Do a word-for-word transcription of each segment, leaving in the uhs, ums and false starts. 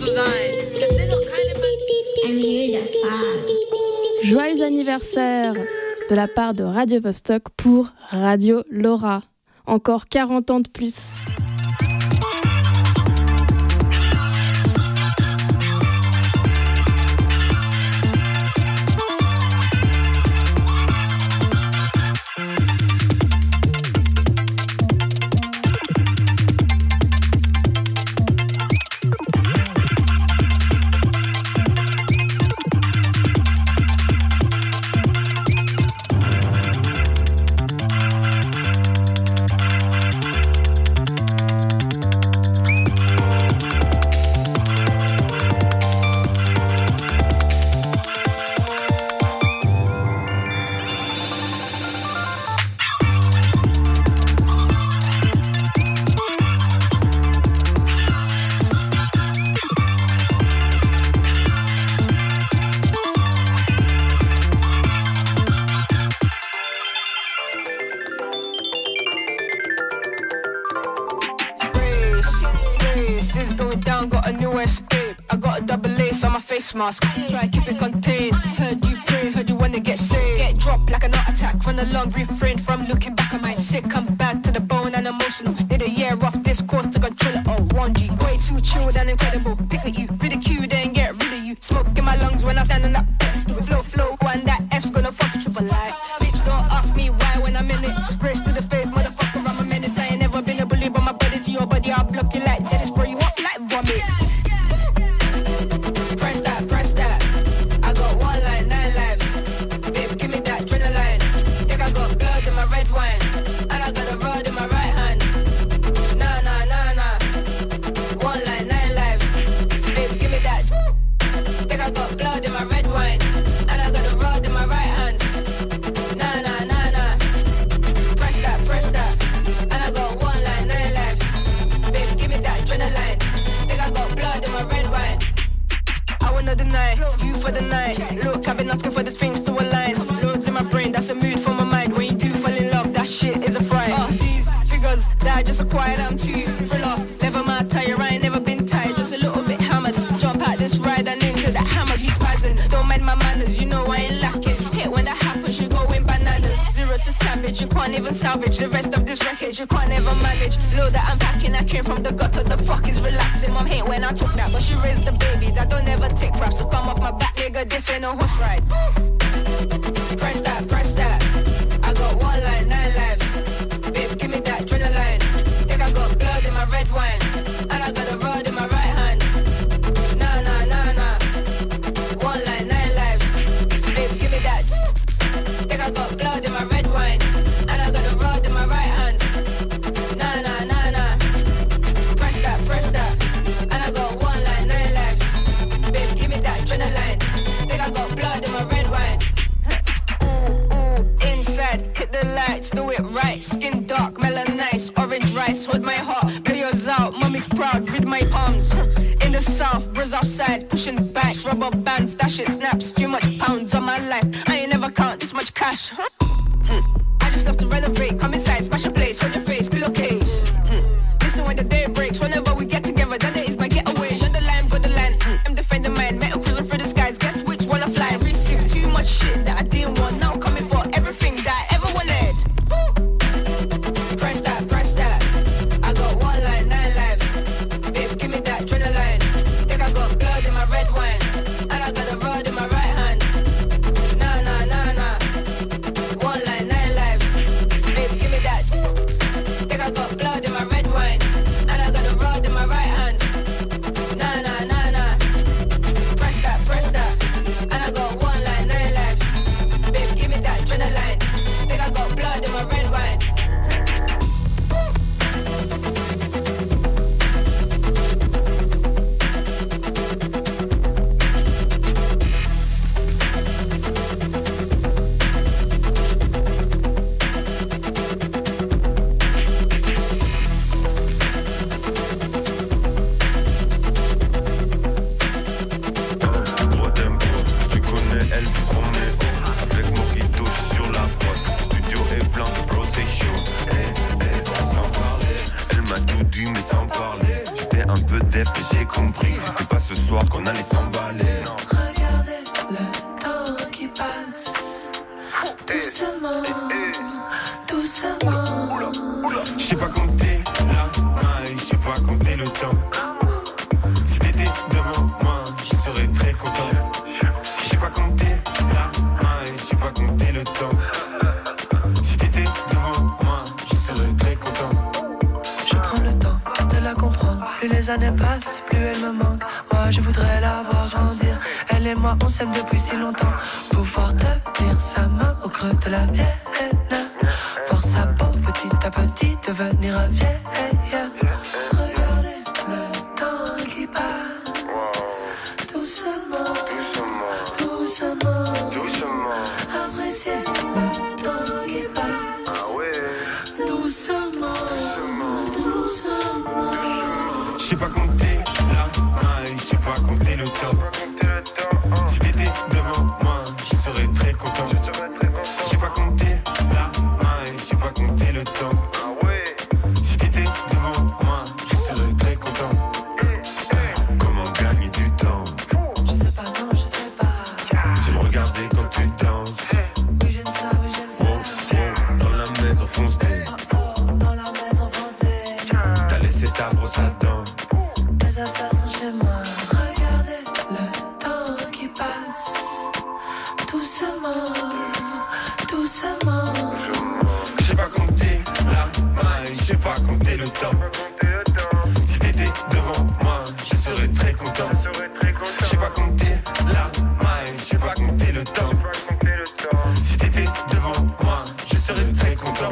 zu sein. Das sind doch keine Joyeux anniversaire de la part de Radio Vostok pour Radio Laura. Encore quarante ans de plus. Mask. Try keep it contained. Heard you pray, heard you wanna get saved. Get dropped like an art attack. Run along, refrain from looking back. I might sick, I'm bad to the bone and emotional. Need a year off this course to control it. Oh, one G, way too chilled and incredible. Pick at you, ridicule, then get rid of you. Smoke in my lungs when I stand on that pedestal. Flow, flow, one that F's gonna fuck you for life. Bitch, don't ask me why when I'm in it. Brace to the face, motherfucker, I'm a menace. I ain't never been a bully, but my body to your body, I'll block you like Dennis, throw you up like vomit. For the night, look, I've been asking for these things to align. Loads in my brain, that's a mood for my mind. When you do fall in love, that shit is a fright. Uh, these figures that I just acquired, I'm too thriller. Never my tire, I ain't never been tired, just a little bit hammered. Jump out this ride and into the hammer, you spazzing. Don't mind my manners, you know I ain't lacking. Hit when that happens, you go in bananas. Zero to savage, you can't even salvage the rest of this wreckage, you can't ever manage. Load that I'm packing, I came from the gutter, the fuck is relaxing. Mom hate when I talk that, but she raised the baby that don't ever take crap, so come off my back, nigga, this ain't no horse ride. Press that, press that, I got one line, nine lives. Babe, give me that adrenaline. Think I got blood in my red wine, and I got a rod in my right hand. Nah, nah, nah, nah. One line, nine lives. Babe, give me that. Think I got blood in my red wine, and I got a rod in my right hand. Nah, nah, nah, nah. Press that, press that, and I got one line, nine lives. Babe, give me that adrenaline. Think I got blood in my red wine. Ooh, ooh, inside, hit the lights, do it right. Skin dark, melon nice, orange rice. Hold my heart, play yours out. Mommy's proud, read my palms. In the south, bros outside, pushing bikes, rubber bands, that shit snaps. Too much pounds on my life, I ain't never count this much cash. I just love to renovate, come inside, smash a place, hold your face, feel okay. Listen when the day breaks, whenever we get together, that day is my getaway. You're the line, got the line, I'm defending mine. Metal cruising through the skies, guess which one I fly. Receive too much shit that I didn't want, now coming for everything that I ever wanted. Press that, press that, I got one line, nine lives. Babe, give me that adrenaline. Think I got blood in my red wine, and I got a rod in my right hand. Nah, nah, nah, nah. One line, nine lives. Babe, give me that. ce soir qu'on allait s'emballer. Regardez le temps qui passe doucement, doucement. J'sais pas compter la maille, j'sais pas compter le temps. Si t'étais devant moi, je serais très content. J'sais pas compter la maille, j'sais pas compter le temps. Si t'étais devant moi, je serais très content. Je prends le temps de la comprendre. Plus les années passent, plus elle me manque. Moi je voudrais la voir grandir. Elle et moi on s'aime depuis si longtemps. Pouvoir tenir sa main au creux de la mienne. Voir sa peau petit à petit devenir vieille. Regardez le temps qui passe doucement, doucement, doucement. Appréciez le temps qui passe doucement, doucement. J'sais pas compter la maille, j'sais pas compter le temps. Si t'étais devant moi, je serais très content. J'sais pas compter la maille, j'sais pas compter le temps. Si t'étais devant moi, je serais très content. Comment gagner du temps? Je sais pas, non, je sais pas. C'est me regarder quand tu danses. Oui, j'aime ça, oui, j'aime ça. Oh, oh, dans la maison fonce des. Oh, oh, dans la maison fonce des. T'as laissé ta brosse à dents. Tes affaires sont chez moi. Regardez le temps qui passe doucement, doucement. J'sais pas compter la maille, j'sais pas compter le temps. Si t'étais devant moi, je serais très content. J'sais pas compter la maille, j'sais pas compter le temps. Si t'étais devant moi, je serais très content.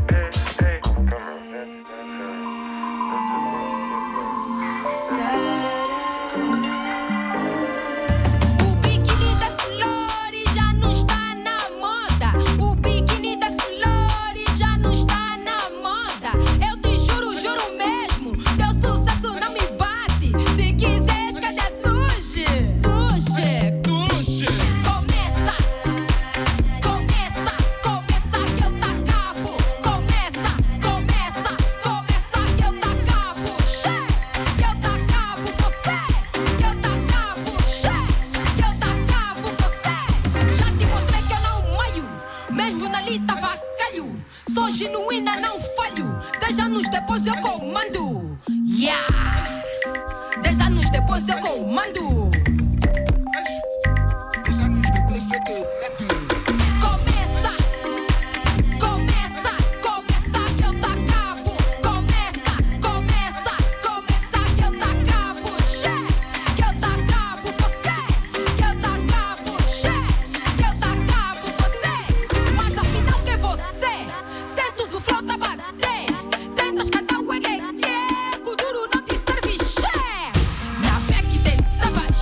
O biquíni das flores já não está na moda. O biquíni das flores já não está na moda. Eu te juro, juro mesmo, teu sucesso não me bate. Se quiseres, cadê Tuxe? Tuxe, Tuxe. Começa, começa, começa que eu tá cabo. Começa, começa, começa que eu tá cabo. Che, que eu tá cabo você. Que eu tá cabo, che, que eu tá cabo você. Já te mostrei que eu não maio, mesmo na lita vacalho. Sou genuína, não falho. Dez anos depois eu comando. Yeah! Dez anos depois eu comando. Começa, começa, começa que eu tá cabo. Começa, começa, começa que eu tá cabo. Che, que eu tá cabo você. Que eu tá cabo, che, que eu tá cabo você. Mas afinal que é você? Sentos o flow tá bater. Tentas cantar o eguegue, que o duro não te serve, che. Na pé que tentava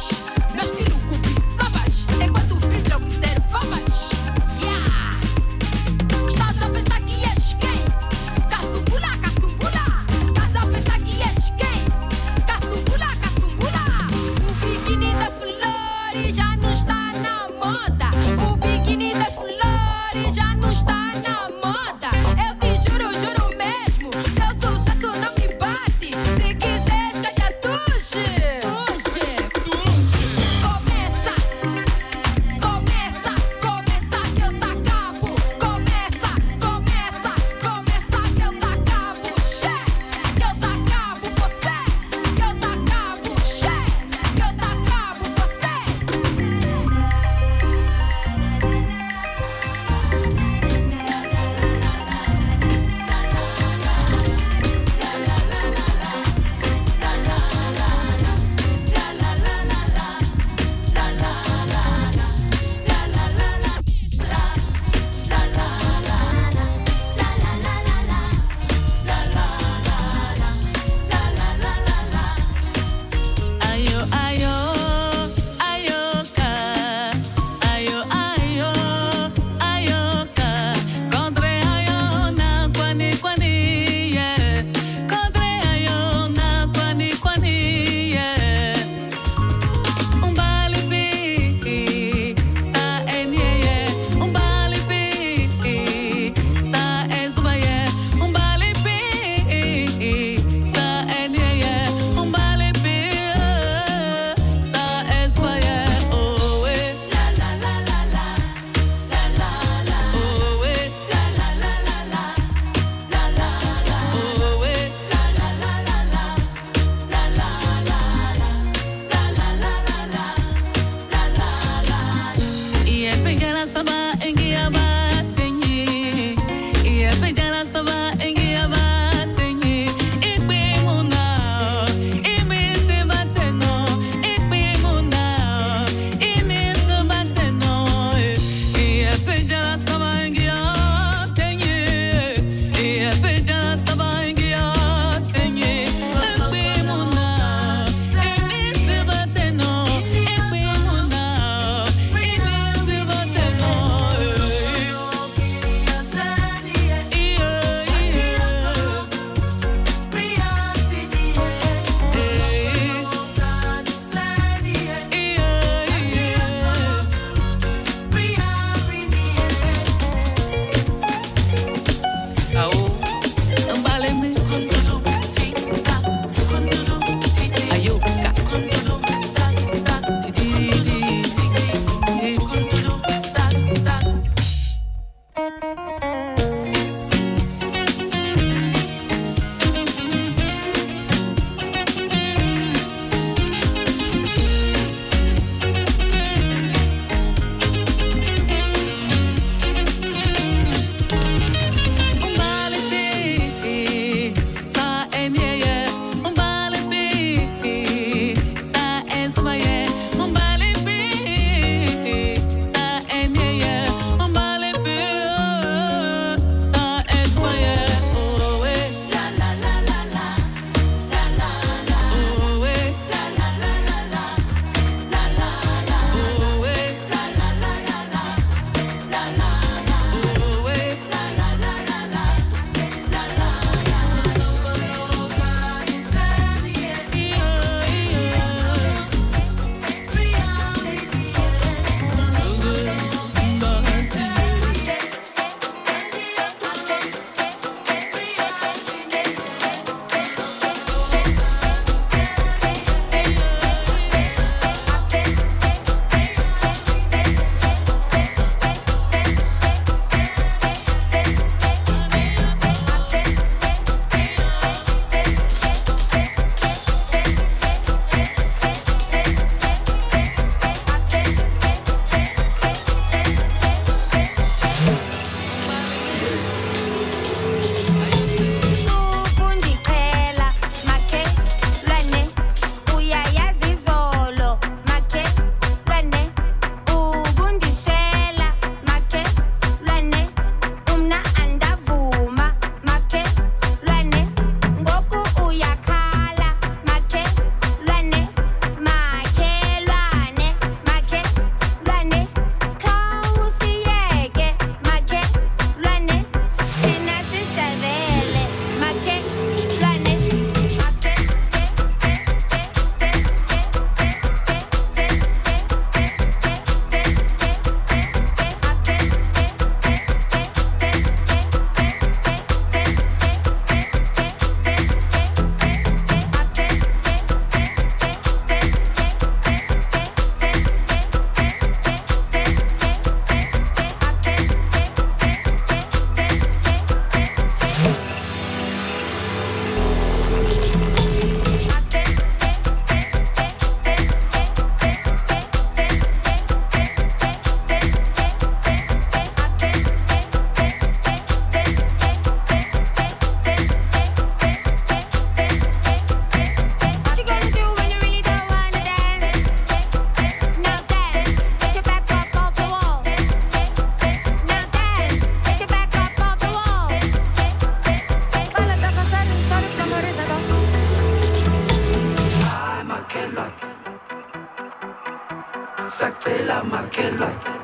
Sactela Makela.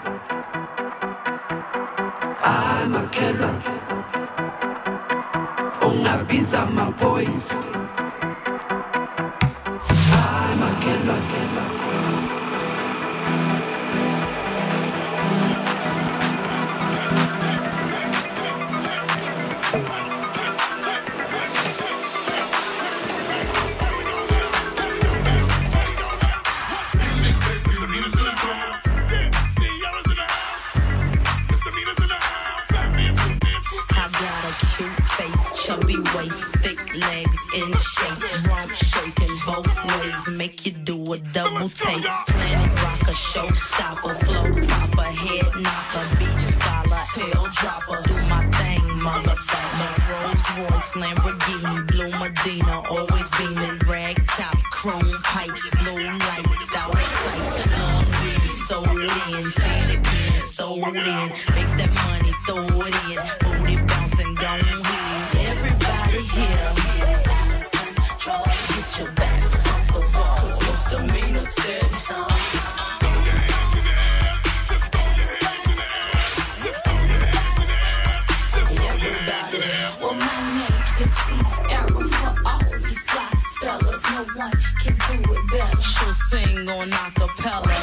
Ah, Makela. Ungabiza my voice. Ah, Makela. Chubby waist, thick legs in shape, rump shaking both ways, make you do a double take. Planet rocker, showstopper, flow popper, head knocker, beat scholar, tail dropper. Do my thing, motherfucker. Rolls Royce, Lamborghini, Blue Medina, always beaming, rag top, chrome pipes, blue lights, out of sight. Long weed, sold in, say it again, sold in. Make that money, throw it in, booty bouncing, don't hit. Here, get your backs off the wall, 'cause misdemeanor said. Everybody, well, my name is Sierra for all you fly fellas. No one can do it better. She'll sing on acapella.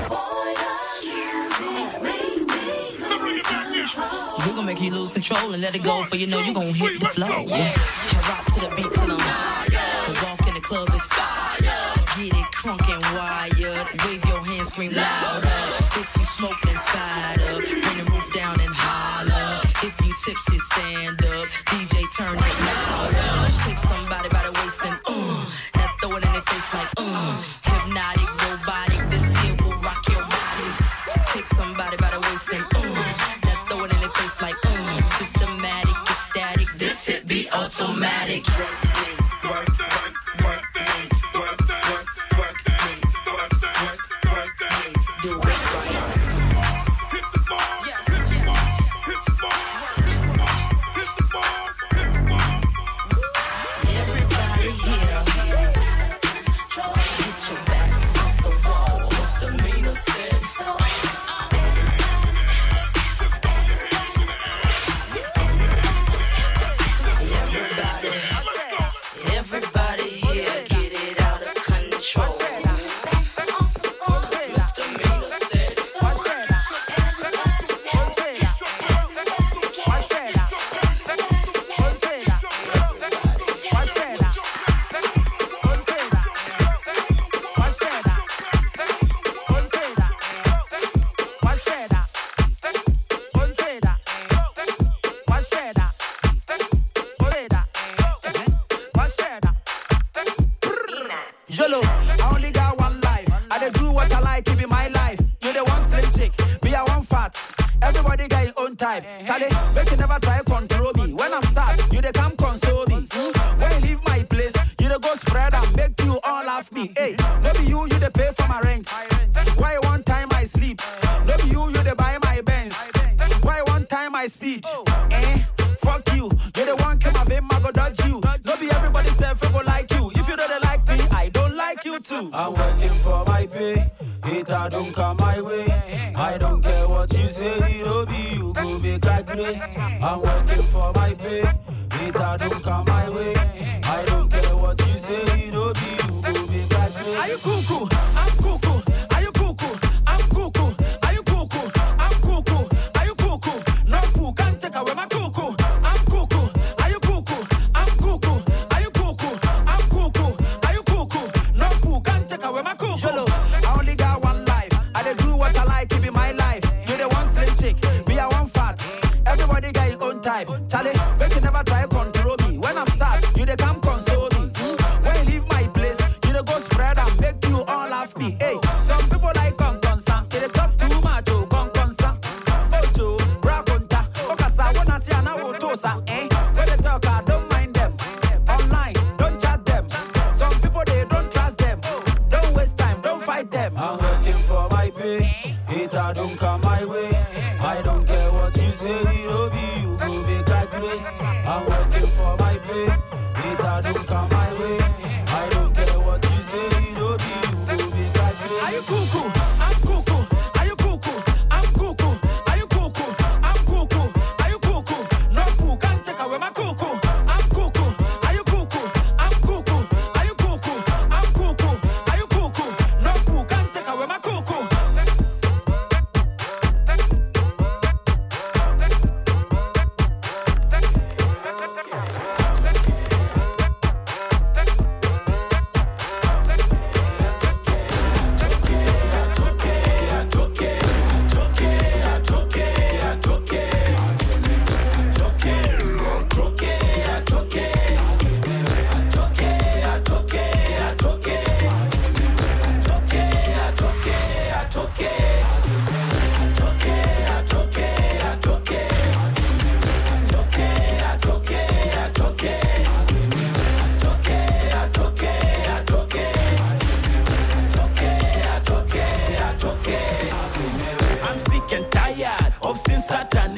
We're gonna make you lose control and let it go, for you know you gonna hit the flow. Yeah. I rock to the beat till I'm higher. Walk in the club is fire. Get it crunk and wired. Wave your hands, scream louder. If you smoke, then fired up. Bring the roof down and holler. If you tipsy, stand up. D J, turn it louder. Take somebody by the waist and uh. Now throw it in their face like uh. Hypnotic, robotic. This here will rock your bodies. Take somebody by the waist and uh. Throw it in their face like, mm, systematic, ecstatic, this hit be automatic. Work, work, work, work, work, work, work, work, work, work, work, do it right. Hit the bar, yes, hit the bar, hit the bar, hit the bar, hit the bar, hit the bar. Everybody here, get your backs off the wall, misdemeanor said so. Everybody here, get it out of control. Misdemeanor said. Jolo, I only got one life. I dey do what I like, keep it my life. You the one slim chick, be a one fat. Everybody got your own type. Charlie, make you never try control me. When I'm sad, you dey come console me. When you leave my place, you dey go spread and make you all laugh me. Hey, no be you, you dey pay for my rent. Why one time I sleep? No be you, you dey buy my Benz. Why one time I speed? Eh, fuck you. You the one come of him, I go dodge you. No be everybody self go like you. If you don't like me, I don't like you too. I'm working for my pay. It I don't come my way. I don't care what you say. It'll be you go make a grace. I'm working for my pay. It I don't come my way. I don't care what you say. It'll be you go make a grace. Are you cuckoo? I'm cuckoo. Are you cuckoo? I'm cuckoo. Are you cuckoo? I'm cuckoo. Are you cuckoo? No fool can't take away my cuckoo. I'm cuckoo. Are you cuckoo? I'm cuckoo. Are you cuckoo? I'm cuckoo. Are you cuckoo? No fool can't take away my cuckoo. Jolo, I only got one life. I dey do what I like, keep it my life. You the one slim chick, be a one fat. Everybody got your own type. Charlie, make you never try control me. When I'm sad, you dey come console me. When you leave my place, you dey go spread and make you all laugh me. Hey, some people like con consa, they dey talk too much. Oh, con consa, ojo, braconta, okasa, wonati ana wotosa. Eh, when they talk, I don't mind them. Online, don't chat them. Some people they don't trust them. Don't waste time, don't fight them. I'm working for my pay. It I don't come my way. I don't care what you say. It'll be you go make a grace. I'm working for my pay. It I don't come my way. I don't care what you say. It'll be you go make a grace. Are you cuckoo? I'm cuckoo.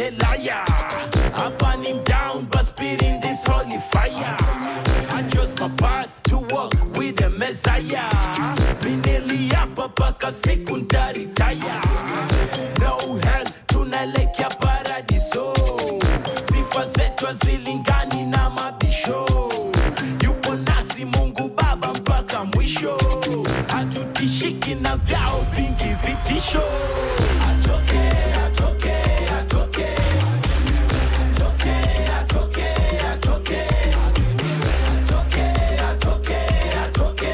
a liar. I burn him down, but spitting this holy fire. I trust my part to walk with the Messiah. Mineli hapa paka sekundari taya. No hell, tunalekea paradiso. Sifa zetu hazilingani na mabisho. Yupo nasi Mungu Baba mpaka mwisho. Hatutishiki na vyao vingi vitisho. Atoke, atoke, atoke. Atoke, atoke, atoke. Atoke, atoke, atoke.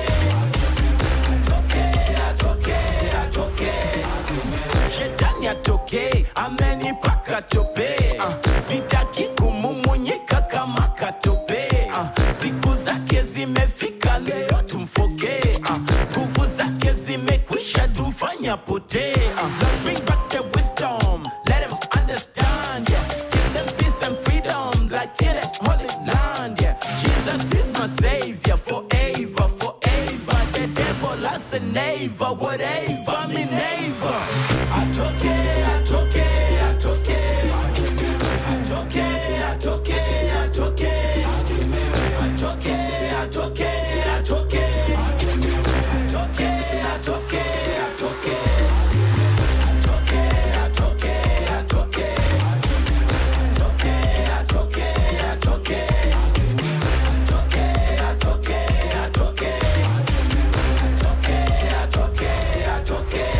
Atoke, atoke, atoke. Shetani atoke, amenipaka tope. Uh, sitaki kumumunyika kama katope. Uh, siku zake zimefika leo tumfoke. Nguvu uh, zake zimekwisha tufanya pote. Uh, bring back the wisdom, let him understand. Yeah. Give them peace and freedom like in a holy land. Yeah. Jesus is my savior forever, forever. The devil has a neighbor, whatever, me neighbor. I took it, I took it, I took it. I took it, I took it, I took it. I took it, I took it, I took it. I took it, I took it, I took it. I took it, I took it, I took it. I took it, I took it, I took it. I took it, I took it, I took it. I took it, I took it, I took it.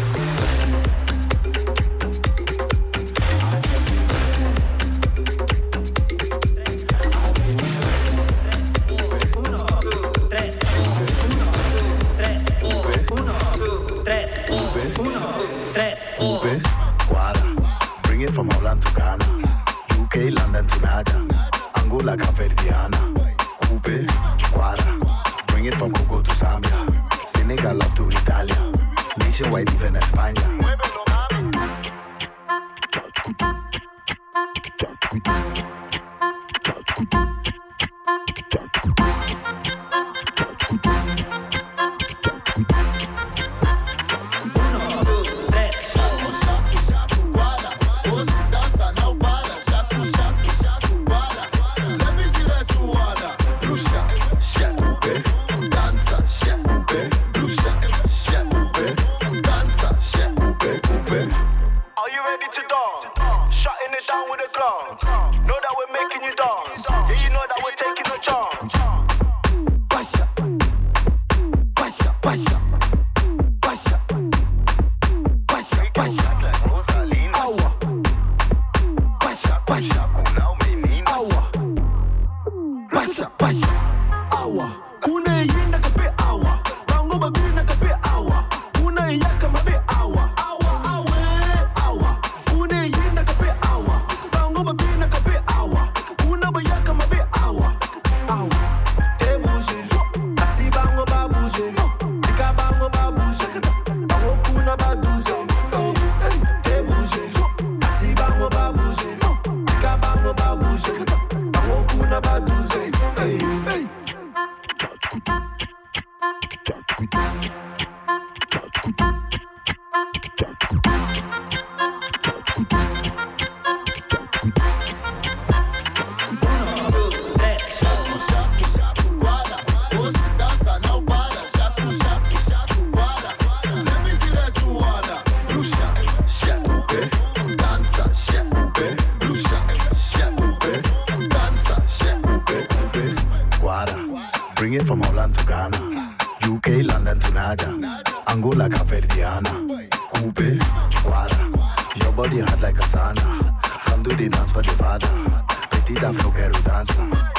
Ube, Guara, bring it from Holland to Ghana, U K, London to Naja, Angola, Caverdiana. Ube, Guara, bring it from Congo to Zambia, Senegal up to Italia, nationwide even España. Bring it from Holland to Ghana, U K, London to Naja, Angola, Caverdiana. Ube, Guara, your body hot like a sauna. Come do the dance for the father. Petita flow, quero dança.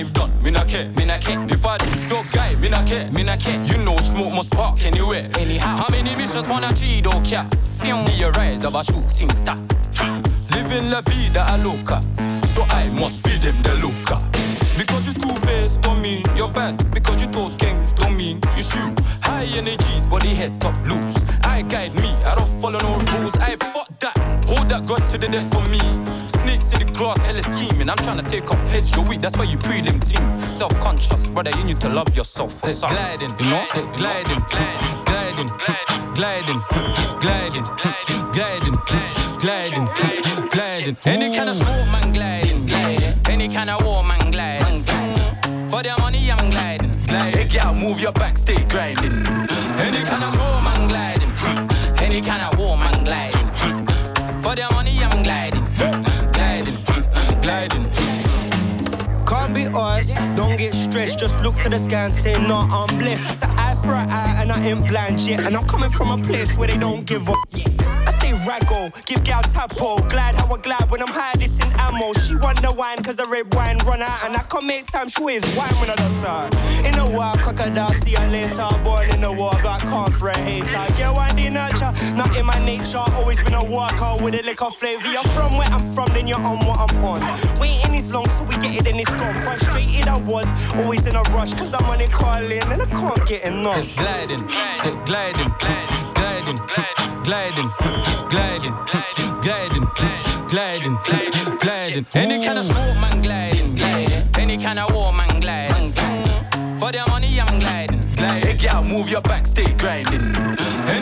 I've done, me not care, me not care. If I dog guy, me not care, me not care. You know smoke must spark anywhere, anyhow. How many missions wanna achieve, don't care. Be a rise of a shooting star. Living la vida a loca, so I must feed them the loca. Because you school-faced don't mean you're bad. Because you toast gangs don't mean you shoot. High energies, body head top loose. I guide me, I don't follow no rules. I fuck that, hold that God to the death for me. Snakes in the grass, hella scheming. I'm trying to take off heads, you're weak, that's why you pre them things. Self-conscious, brother, you need to love yourself. Hey, gliding, you know, hey, gliding, gliding, gliding, gliding, gliding, gliding, gliding. Any kind of smoke, man, gliding, gliding. Any kind of war, man, gliding, gliding. For their money, I'm gliding, gliding. Hey, girl, move your back, stay grinding. Any kind of smoke, man, gliding. Any kind of war, man, gliding. For their money, I'm gliding, gliding, gliding. Can't be us, don't get stressed. Just look to the sky and say, no, I'm blessed. It's an eye for an eye and I ain't blind yet. And I'm coming from a place where they don't give up. I stay raggo, give gal tapo. Glide how I glide when I'm high, this in ammo. She want the wine cause the red wine run out. And I can make time, she is wine when I dance her. In a war, crocodile, see her later. Born in the war, got calm for a hater. Get one day nurture, not in my nature. Always been a worker with a liquor flavor. You're from where I'm from, then you're on what I'm on. Waiting is long, so we get it and it's gone. Frustrated I was, always in a rush. Cause I'm on it calling and I can't get enough. Hey, gliding, hey, gliding, gliding, gliding, gliding, gliding, gliding, gliding. Any kind of smoke, man, gliding, gliding. Any kind of war, man, gliding, gliding. For their money, I'm gliding, gliding. Hey, girl, move your back, stay grinding.